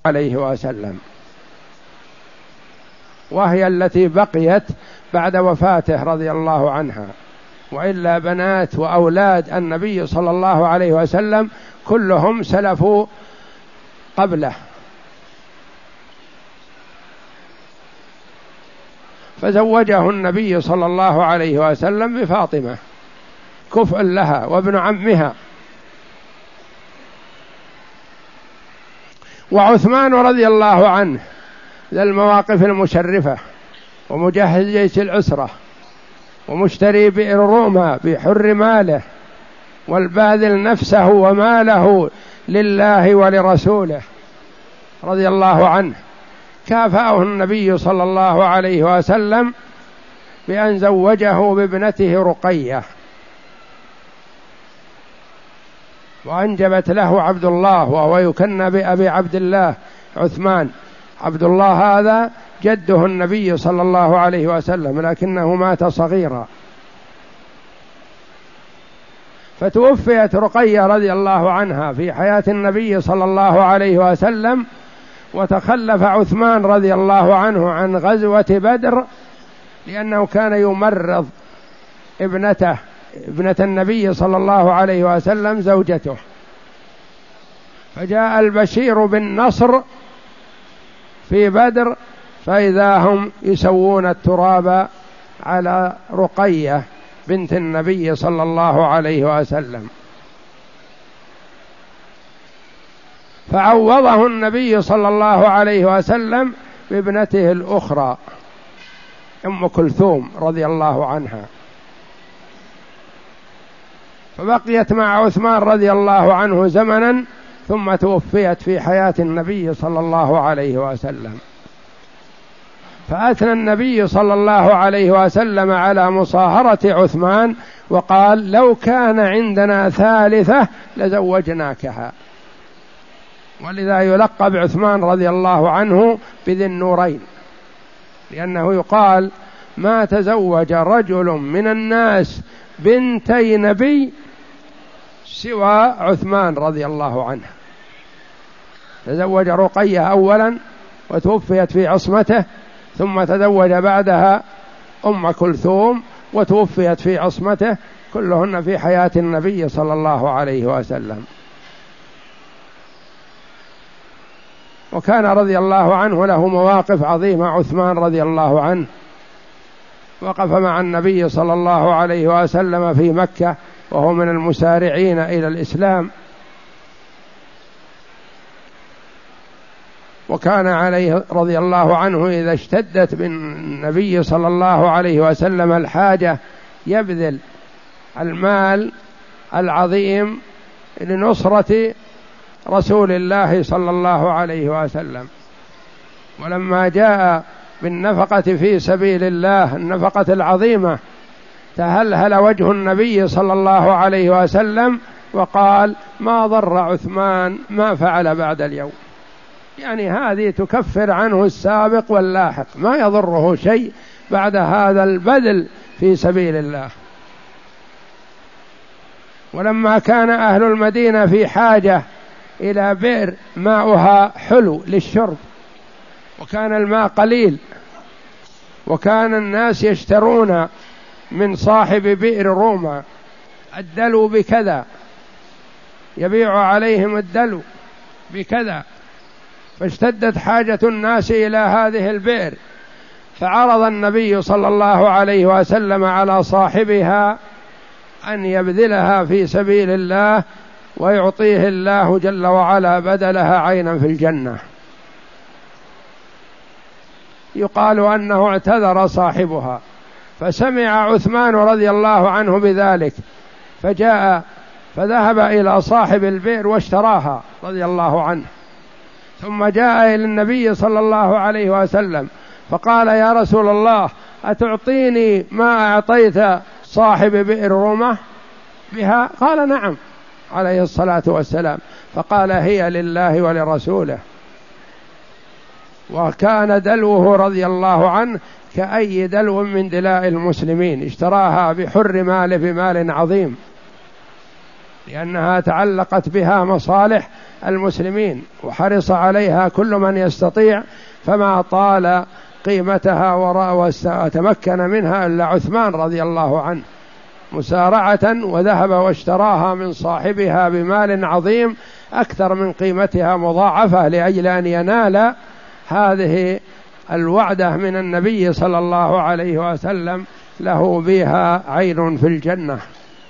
عليه وسلم، وهي التي بقيت بعد وفاته رضي الله عنها، وإلا بنات وأولاد النبي صلى الله عليه وسلم كلهم سلفوا قبله. فزوجه النبي صلى الله عليه وسلم بفاطمة كفء لها وابن عمها. وعثمان رضي الله عنه ذا المواقف المشرفة، ومجهز جيش العسرة، ومشتري بئر روما بحر ماله، والباذل نفسه وماله لله ولرسوله رضي الله عنه، كافأه النبي صلى الله عليه وسلم بأن زوجه بابنته رقية، وأنجبت له عبد الله، وهو يكنى بأبي عبد الله عثمان. عبد الله هذا جده النبي صلى الله عليه وسلم، لكنه مات صغيرا. فتوفيت رقية رضي الله عنها في حياة النبي صلى الله عليه وسلم، وتخلف عثمان رضي الله عنه عن غزوة بدر، لأنه كان يمرض ابنة النبي صلى الله عليه وسلم زوجته. فجاء البشير بالنصر في بدر، فإذا هم يسوون التراب على رقية بنت النبي صلى الله عليه وسلم. فعوضه النبي صلى الله عليه وسلم بابنته الأخرى أم كلثوم رضي الله عنها، فبقيت مع عثمان رضي الله عنه زمنا، ثم توفيت في حياة النبي صلى الله عليه وسلم. فأثنى النبي صلى الله عليه وسلم على مصاهرة عثمان، وقال: لو كان عندنا ثالثة لزوجناكها. ولذا يلقب عثمان رضي الله عنه بذي النورين، لأنه يقال: ما تزوج رجل من الناس بنتي نبي سوى عثمان رضي الله عنه. تزوج رقية أولا وتوفيت في عصمته، ثم تزوج بعدها أم كلثوم وتوفيت في عصمته، كلهن في حياة النبي صلى الله عليه وسلم. وكان رضي الله عنه له مواقف عظيمة. عثمان رضي الله عنه وقف مع النبي صلى الله عليه وسلم في مكة، وهو من المسارعين إلى الإسلام، وكان عليه رضي الله عنه إذا اشتدت بالنبي صلى الله عليه وسلم الحاجة يبذل المال العظيم لنصرة رسول الله صلى الله عليه وسلم. ولما جاء بالنفقة في سبيل الله النفقة العظيمة، تهلهل وجه النبي صلى الله عليه وسلم وقال: ما ضر عثمان ما فعل بعد اليوم. يعني هذه تكفر عنه السابق واللاحق، ما يضره شيء بعد هذا البذل في سبيل الله. ولما كان أهل المدينة في حاجة إلى بئر ماؤها حلو للشرب، وكان الماء قليل، وكان الناس يشترون من صاحب بئر روما الدلو بكذا، يبيع عليهم الدلو بكذا، فاشتدت حاجة الناس إلى هذه البئر، فعرض النبي صلى الله عليه وسلم على صاحبها أن يبذلها في سبيل الله، ويعطيه الله جل وعلا بدلها عينا في الجنة. يقال أنه اعتذر صاحبها، فسمع عثمان رضي الله عنه بذلك، فجاء فذهب إلى صاحب البئر واشتراها رضي الله عنه، ثم جاء إلى النبي صلى الله عليه وسلم فقال: يا رسول الله، أتعطيني ما أعطيت صاحب بئر رومة بها؟ قال: نعم عليه الصلاة والسلام. فقال: هي لله ولرسوله. وكان دلوه رضي الله عنه كأي دلو من دلاء المسلمين، اشتراها بحر ماله بمال عظيم، لأنها تعلقت بها مصالح المسلمين وحرص عليها كل من يستطيع، فما طال قيمتها وتمكن منها إلا عثمان رضي الله عنه مسارعة، وذهب واشتراها من صاحبها بمال عظيم أكثر من قيمتها مضاعفة، لأجل أن ينال هذه الوعدة من النبي صلى الله عليه وسلم له بها عين في الجنة.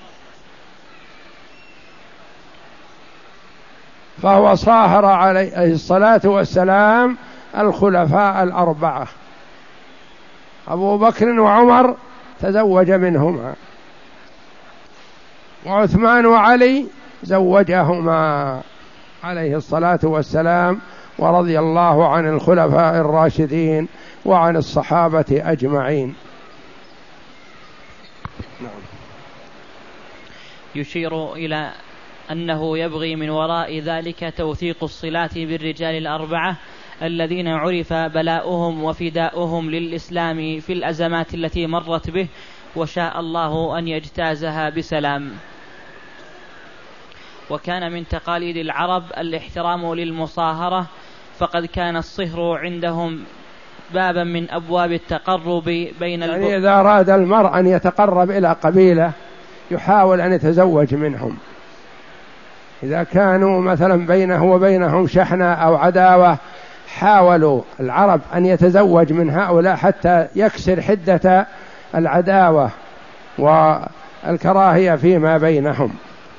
فهو صاهر عليه الصلاة والسلام الخلفاء الأربعة، أبو بكر وعمر تزوج منهما، وعثمان وعلي زوجهما عليه الصلاة والسلام، ورضي الله عن الخلفاء الراشدين وعن الصحابة أجمعين. يشير إلى أنه يبغي من وراء ذلك توثيق الصلات بالرجال الأربعة الذين عرف بلاؤهم وفداؤهم للإسلام في الأزمات التي مرت به، وشاء الله أن يجتازها بسلام. وكان من تقاليد العرب الاحترام للمصاهرة، فقد كان الصهر عندهم بابا من أبواب التقرب بين يعني إذا أراد المرء أن يتقرب إلى قبيلة يحاول أن يتزوج منهم، إذا كانوا مثلا بينه وبينهم شحنة أو عداوة حاولوا العرب أن يتزوج من هؤلاء حتى يكسر حدة العداوة والكراهية فيما بينهم.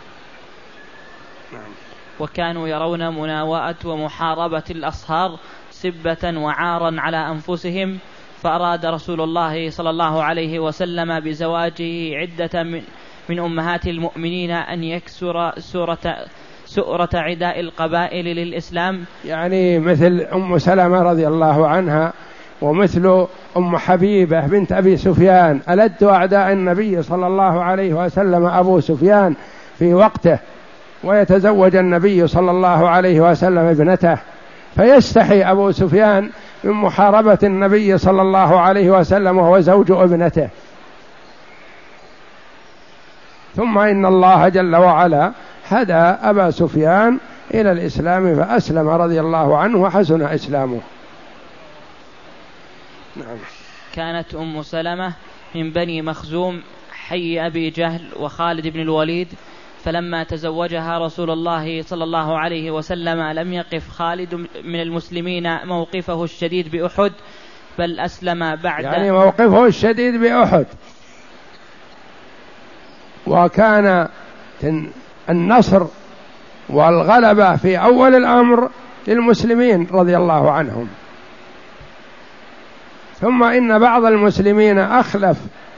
وكانوا يرون مناوئة ومحاربة الأصهار سبة وعارا على أنفسهم، فأراد رسول الله صلى الله عليه وسلم بزواجه عدة من أمهات المؤمنين أن يكسر سؤرة عداء القبائل للإسلام، يعني مثل أم سلمة رضي الله عنها، ومثل أم حبيبة بنت أبي سفيان، ألد أعداء النبي صلى الله عليه وسلم أبو سفيان في وقته، ويتزوج النبي صلى الله عليه وسلم ابنته، فيستحي أبو سفيان من محاربة النبي صلى الله عليه وسلم وهو زوج ابنته. ثم إن الله جل وعلا هدى أبا سفيان إلى الإسلام فأسلم رضي الله عنه وحسن إسلامه. نعم. كانت أم سلمة من بني مخزوم حي أبي جهل وخالد بن الوليد، فلما تزوجها رسول الله صلى الله عليه وسلم لم يقف خالد من المسلمين موقفه الشديد بأحد، بل أسلم بعد، يعني موقفه الشديد بأحد، وكان النصر والغلبة في أول الأمر للمسلمين رضي الله عنهم. ثم إن بعض المسلمين أخلف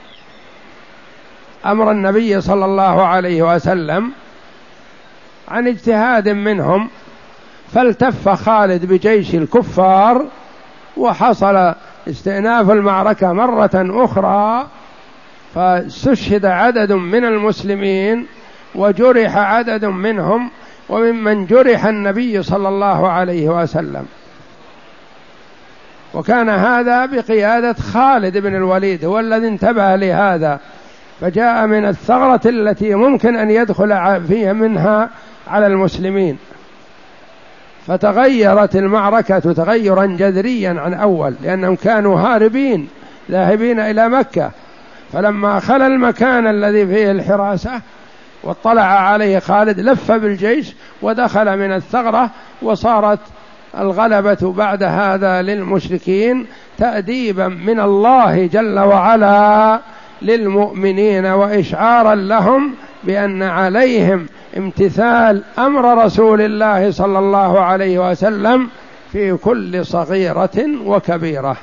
أمر النبي صلى الله عليه وسلم عن اجتهاد منهم، فالتف خالد بجيش الكفار، وحصل استئناف المعركة مرة أخرى، فاستشهد عدد من المسلمين وجرح عدد منهم، وممن جرح النبي صلى الله عليه وسلم. وكان هذا بقيادة خالد بن الوليد، هو الذي انتبه لهذا، فجاء من الثغرة التي ممكن أن يدخل فيها منها على المسلمين، فتغيرت المعركة تغيرا جذريا عن أول، لأنهم كانوا هاربين ذاهبين إلى مكة، فلما خلى المكان الذي فيه الحراسة واطلع عليه خالد لف بالجيش ودخل من الثغرة، وصارت الغلبة بعد هذا للمشركين تأديبا من الله جل وعلا للمؤمنين، وإشعارا لهم بأن عليهم امتثال أمر رسول الله صلى الله عليه وسلم في كل صغيرة وكبيرة.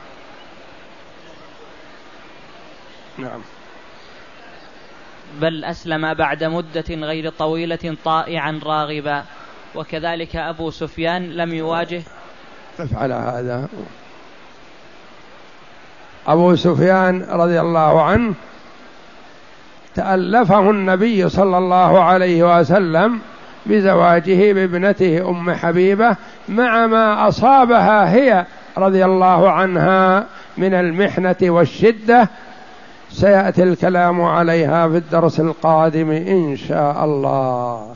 نعم. بل أسلم بعد مدة غير طويلة طائعا راغبا. وكذلك أبو سفيان لم يواجه. على هذا أبو سفيان رضي الله عنه تألفه النبي صلى الله عليه وسلم بزواجه بابنته أم حبيبة، مع ما أصابها هي رضي الله عنها من المحنة والشدة سيأتي الكلام عليها في الدرس القادم إن شاء الله.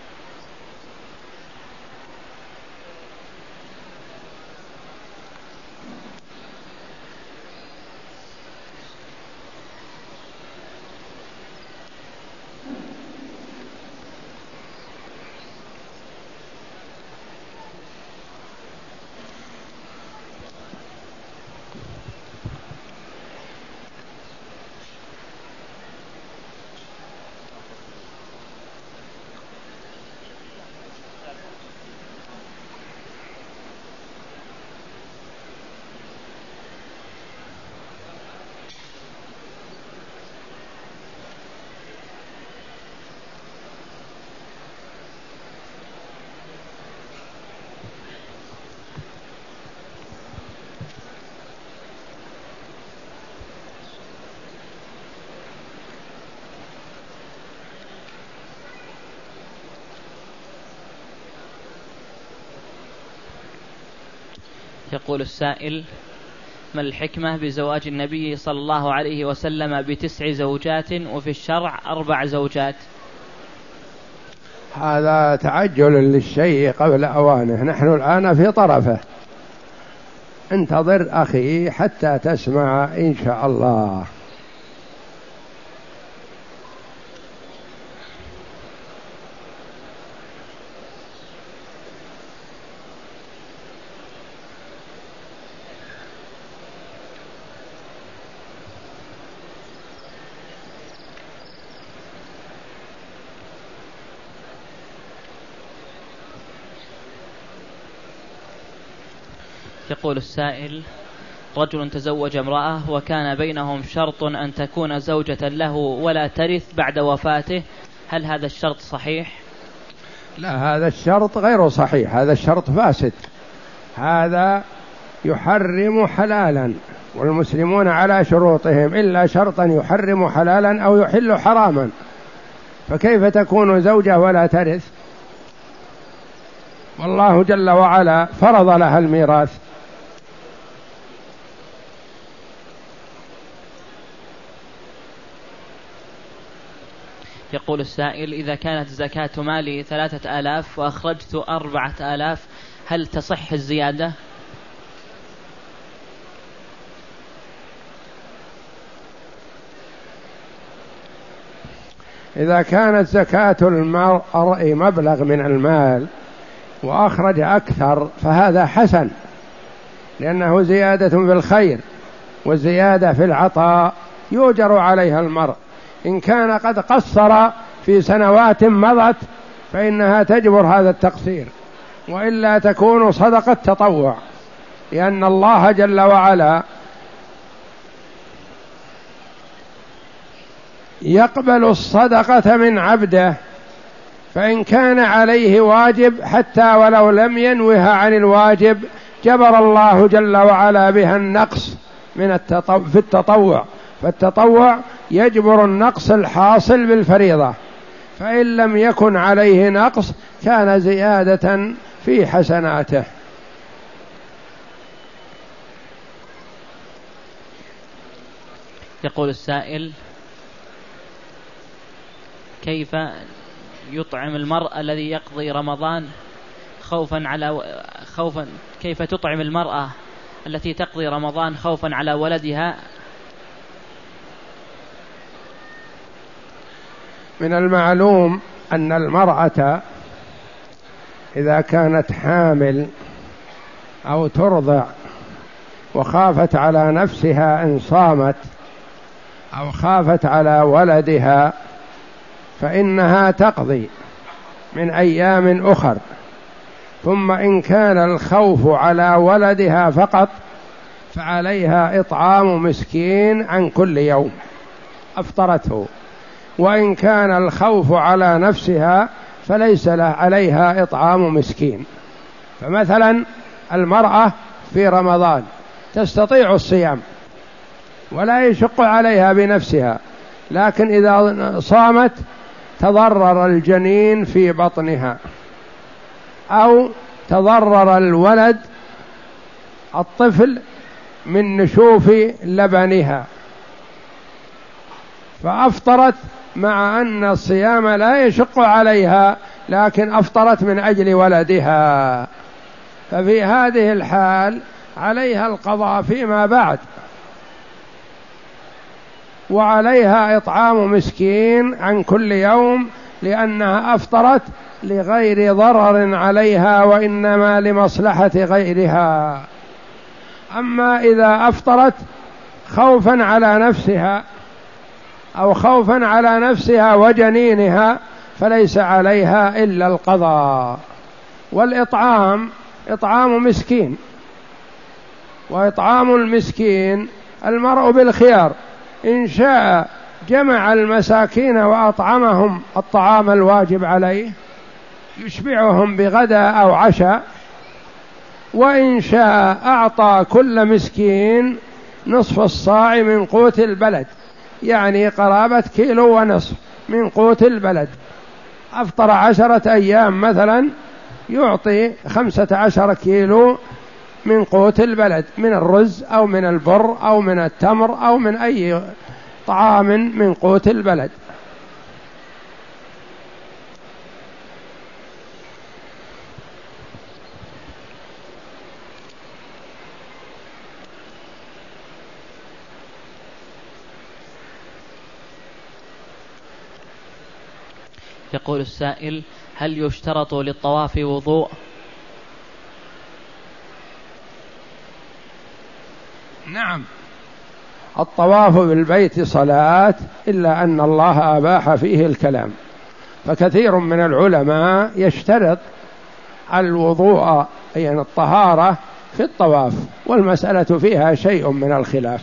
يقول السائل: ما الحكمة بزواج النبي صلى الله عليه وسلم ب9 زوجات وفي الشرع 4 زوجات؟ هذا تعجل للشيء قبل أوانه، نحن الآن في طرفه، انتظر أخي حتى تسمع إن شاء الله. يقول السائل: رجل تزوج امرأة وكان بينهم شرط أن تكون زوجة له ولا ترث بعد وفاته، هل هذا الشرط صحيح؟ لا، هذا الشرط غير صحيح، هذا الشرط فاسد، هذا يحرم حلالا، والمسلمون على شروطهم إلا شرطا يحرم حلالا أو يحل حراما، فكيف تكون زوجة ولا ترث؟ والله جل وعلا فرض لها الميراث. يقول السائل: إذا كانت زكاة مالي 3000 وأخرجت 4000 هل تصح الزيادة؟ إذا كانت زكاة المرء مبلغ من المال وأخرج أكثر فهذا حسن، لأنه زيادة في الخير، والزيادة في العطاء يؤجر عليها المرء. إن كان قد قصر في سنوات مضت فإنها تجبر هذا التقصير، وإلا تكون صدقة تطوع، لأن الله جل وعلا يقبل الصدقة من عبده، فإن كان عليه واجب حتى ولو لم ينوها عن الواجب جبر الله جل وعلا بها النقص في التطوع، فالتطوع يجبر النقص الحاصل بالفريضة، فإن لم يكن عليه نقص كان زيادة في حسناته. يقول السائل: كيف يطعم المرأة الذي يقضي رمضان كيف تطعم المرأة التي تقضي رمضان خوفا على ولدها؟ من المعلوم أن المرأة إذا كانت حامل أو ترضع وخافت على نفسها إن صامت أو خافت على ولدها فإنها تقضي من أيام أخر، ثم إن كان الخوف على ولدها فقط فعليها إطعام مسكين عن كل يوم أفطرته، وإن كان الخوف على نفسها فليس عليها إطعام مسكين. فمثلا المرأة في رمضان تستطيع الصيام ولا يشق عليها بنفسها، لكن إذا صامت تضرر الجنين في بطنها أو تضرر الولد الطفل من نشوف لبنها، فأفطرت مع أن الصيام لا يشق عليها، لكن أفطرت من أجل ولدها، ففي هذه الحال عليها القضاء فيما بعد، وعليها إطعام مسكين عن كل يوم، لأنها أفطرت لغير ضرر عليها وإنما لمصلحة غيرها. أما إذا أفطرت خوفا على نفسها أو خوفا على نفسها وجنينها فليس عليها إلا القضاء. والإطعام إطعام مسكين، وإطعام المسكين المرء بالخيار، إن شاء جمع المساكين وأطعمهم الطعام الواجب عليه يشبعهم بغداء أو عشاء، وإن شاء أعطى كل مسكين نصف الصاع من قوت البلد، يعني قرابة 1.5 كيلو من قوت البلد. أفطر 10 أيام مثلا يعطي 15 كيلو من قوت البلد، من الرز أو من البر أو من التمر أو من أي طعام من قوت البلد. يقول السائل: هل يشترط للطواف وضوء؟ نعم، الطواف بالبيت صلاة، إلا أن الله أباح فيه الكلام، فكثير من العلماء يشترط الوضوء يعني الطهارة في الطواف، والمسألة فيها شيء من الخلاف.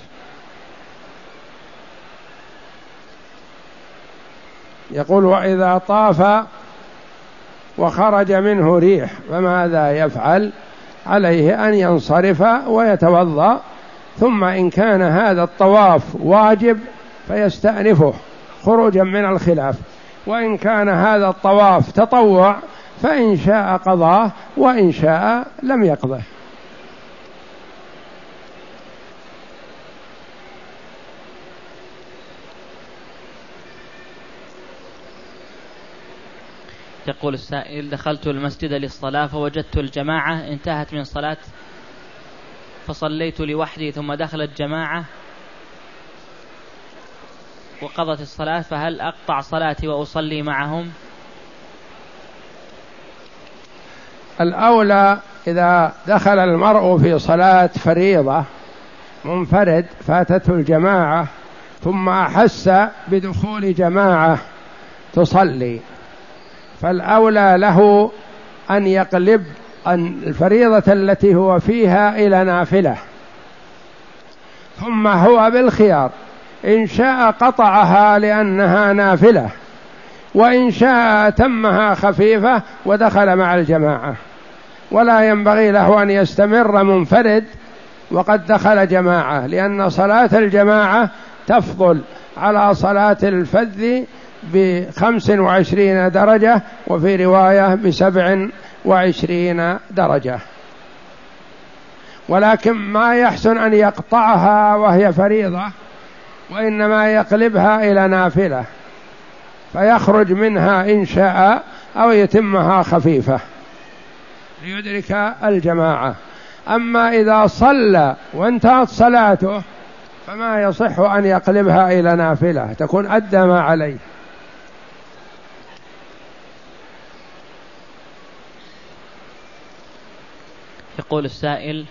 يقول: وإذا طاف وخرج منه ريح فماذا يفعل؟ عليه أن ينصرف ويتوضأ، ثم إن كان هذا الطواف واجب فيستأنفه خروجا من الخلاف، وإن كان هذا الطواف تطوع فإن شاء قضاه وإن شاء لم يقضه. يقول السائل: دخلت المسجد للصلاة فوجدت الجماعة انتهت من صلاة فصليت لوحدي، ثم دخلت جماعة وقضت الصلاة، فهل أقطع صلاتي وأصلي معهم؟ الأولى إذا دخل المرء في صلاة فريضة منفرد فاتته الجماعة ثم أحس بدخول جماعة تصلي، فالأولى له أن يقلب الفريضة التي هو فيها إلى نافلة، ثم هو بالخيار إن شاء قطعها لأنها نافلة، وإن شاء أتمها خفيفة ودخل مع الجماعة. ولا ينبغي له أن يستمر منفرد وقد دخل جماعة، لأن صلاة الجماعة تفضل على صلاة الفذ ب25 درجة، وفي رواية ب27 درجة. ولكن ما يحسن أن يقطعها وهي فريضة، وإنما يقلبها إلى نافلة فيخرج منها إن شاء أو يتمها خفيفة ليدرك الجماعة. أما إذا صلى وانتهت صلاته فما يصح أن يقلبها إلى نافلة، تكون أدى ما عليه. يقول السائل: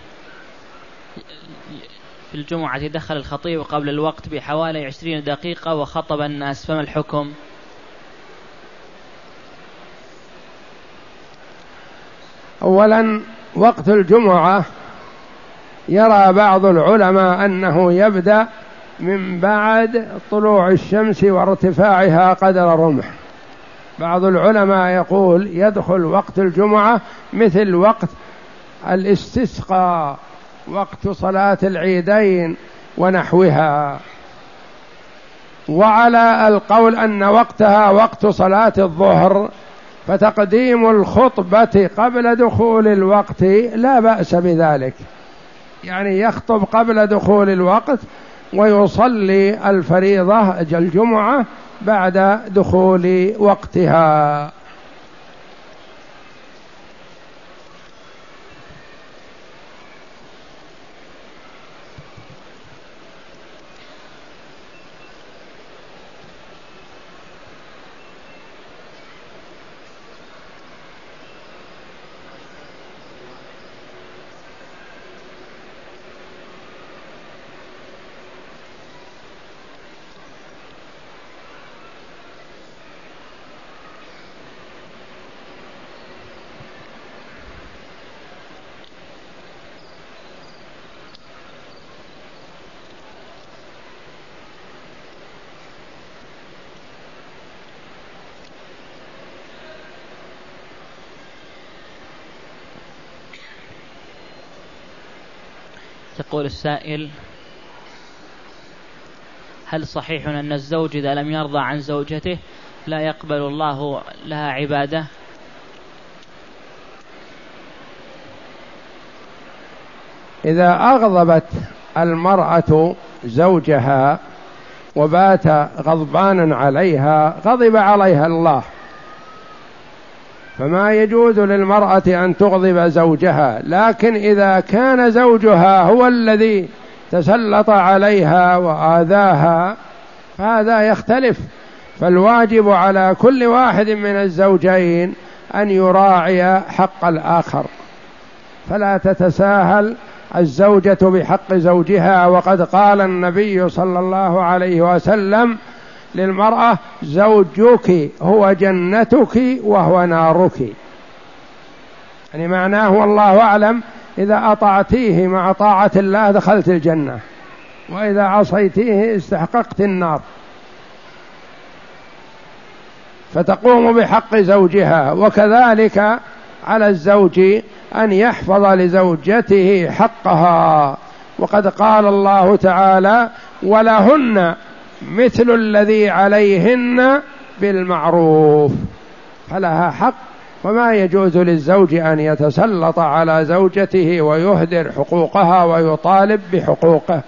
في الجمعة دخل الخطيب قبل الوقت بحوالي 20 دقيقة وخطب الناس، فما الحكم؟ أولا، وقت الجمعة يرى بعض العلماء أنه يبدأ من بعد طلوع الشمس وارتفاعها قدر رمح. بعض العلماء يقول يدخل وقت الجمعة مثل وقت الاستسقاء، وقت صلاة العيدين ونحوها. وعلى القول أن وقتها وقت صلاة الظهر فتقديم الخطبة قبل دخول الوقت لا بأس بذلك، يعني يخطب قبل دخول الوقت ويصلي الفريضة الجمعة بعد دخول وقتها. يقول السائل: هل صحيح أن الزوج إذا لم يرضى عن زوجته لا يقبل الله لها عبادة؟ إذا أغضبت المرأة زوجها وبات غضبانا عليها غضب عليها الله، فما يجوز للمرأة أن تغضب زوجها، لكن إذا كان زوجها هو الذي تسلط عليها وآذاها فهذا يختلف. فالواجب على كل واحد من الزوجين أن يراعي حق الآخر، فلا تتساهل الزوجة بحق زوجها. وقد قال النبي صلى الله عليه وسلم للمرأة: زوجك هو جنتك وهو نارك. يعني معناه والله أعلم إذا أطعتيه مع طاعة الله دخلت الجنة، وإذا عصيتيه استحققت النار. فتقوم بحق زوجها. وكذلك على الزوج أن يحفظ لزوجته حقها. وقد قال الله تعالى: ولهن مثل الذي عليهن بالمعروف، فلها حق. وما يجوز للزوج أن يتسلط على زوجته ويهدر حقوقها ويطالب بحقوقه.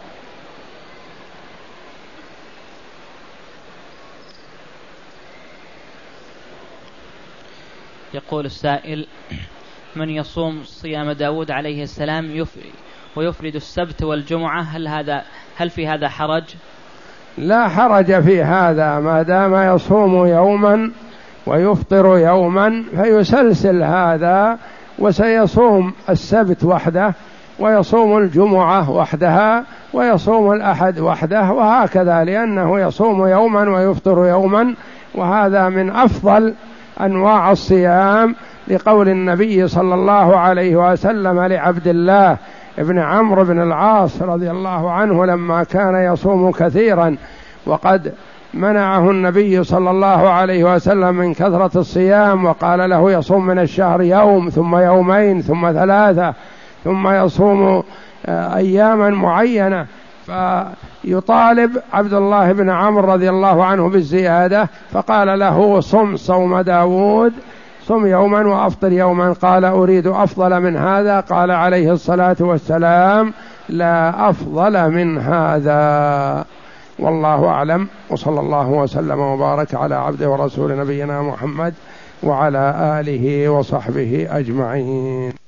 يقول السائل: من يصوم صيام داود عليه السلام ويفرد السبت والجمعة، هل في هذا حرج؟ لا حرج في هذا، ما دام يصوم يوما ويفطر يوما فيسلسل هذا، وسيصوم السبت وحده، ويصوم الجمعة وحدها، ويصوم الأحد وحده، وهكذا، لأنه يصوم يوما ويفطر يوما، وهذا من أفضل أنواع الصيام، لقول النبي صلى الله عليه وسلم لعبد الله ابن عمرو بن العاص رضي الله عنه لما كان يصوم كثيرا، وقد منعه النبي صلى الله عليه وسلم من كثرة الصيام، وقال له يصوم من الشهر يوم ثم يومين ثم ثلاثة ثم يصوم أياما معينة، فيطالب عبد الله بن عمرو رضي الله عنه بالزيادة، فقال له: صم صوم داود، صم يوما وأفطر يوما. قال: أريد أفضل من هذا. قال عليه الصلاة والسلام: لا أفضل من هذا. والله أعلم، وصلى الله وسلم وبارك على عبده ورسول نبينا محمد وعلى آله وصحبه أجمعين.